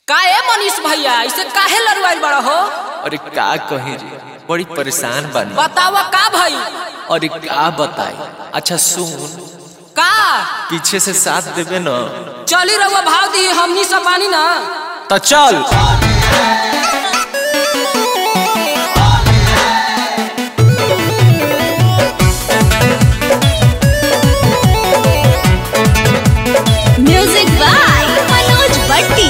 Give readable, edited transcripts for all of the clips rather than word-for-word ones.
काहे मनीष भैया इसे काहे लड़वाइल बड़ा हो? अरे का कही रे, बड़ी परेशान बानी। बतावा का भाई? अरे का बताई। अच्छा सुन, का पीछे से साथ देवे न, चली रहुआ भाव दी हमनी सब बानी ना तो चल। Music by Manoj Bhatti.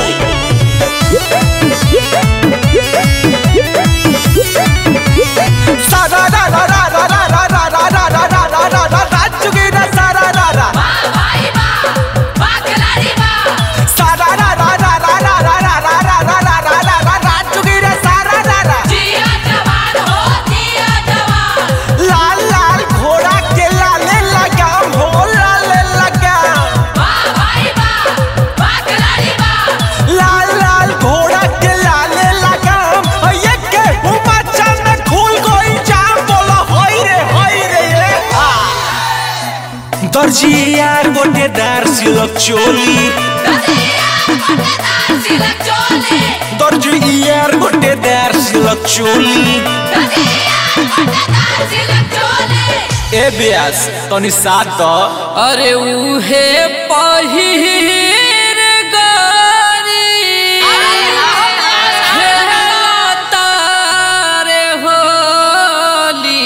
दर्जी यार गोटेदार सिलक चोली, दर्जी यार गोटेदार सिलक चोली। ए ब्यास तनी साथ द। अरे उहे पहिर गारी तारे होली।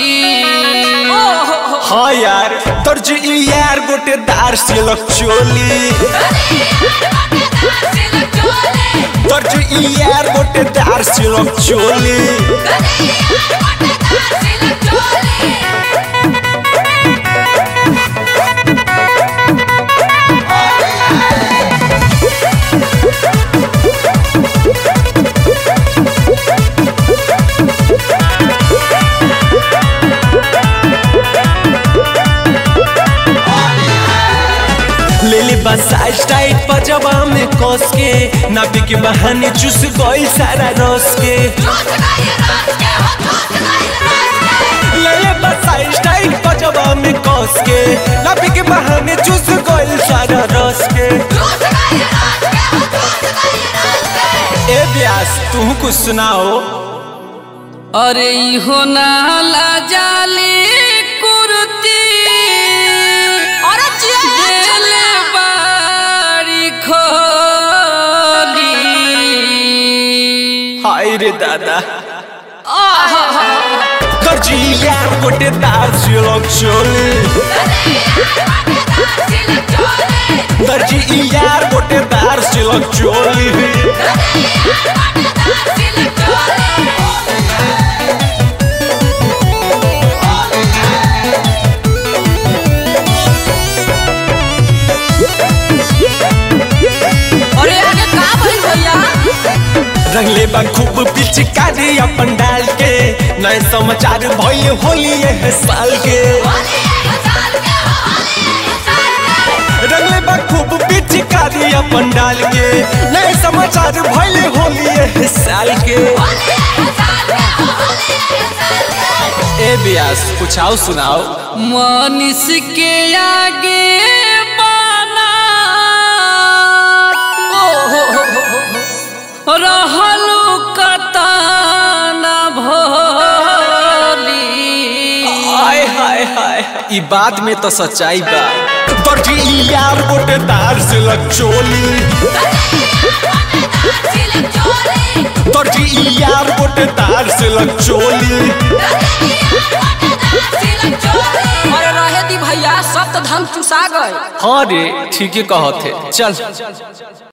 हाँ यार, दर्जी यार गोटेदार सिलक चोली, दर्जी यार गोटेदार सिलक चोली। साइज टाइट पजामा में कस के, नापी के बहाने चूस गई सारा रस के। साइज टाइट पजामा में कस के, नापी के बहाने चूस गई सारा रस के। ए ब्यास तू कुछ सुनाओ। अरे हो नाला जाली कुर्ती हाय रे दादा। दर्जी यार गोटेदार सिलक चोली, दर्जी यार गोटेदार सिलक चोली। अरे आगे का भाई भैया? रंगले बा खूब पिचकारी अपन डाल के, नए समाचार भइल होली है साल के। रंगले बा खूब पिचकारी अपन डाल के, नए समाचार भइल होली है साल के। ए ब्यास कुछ आओ सुनाओ। मनीष के आगे रहलू कताना भोली। हाय हाय हाय, ई बात में तो सच्चाई बा। दर्जी यार गोटेदार सिलक चोली, दर्जी यार गोटेदार सिलक चोली। अरे रहे दी भैया, सब तो धन चुसा गए। हाँ रे, ठीक है कहते। चल।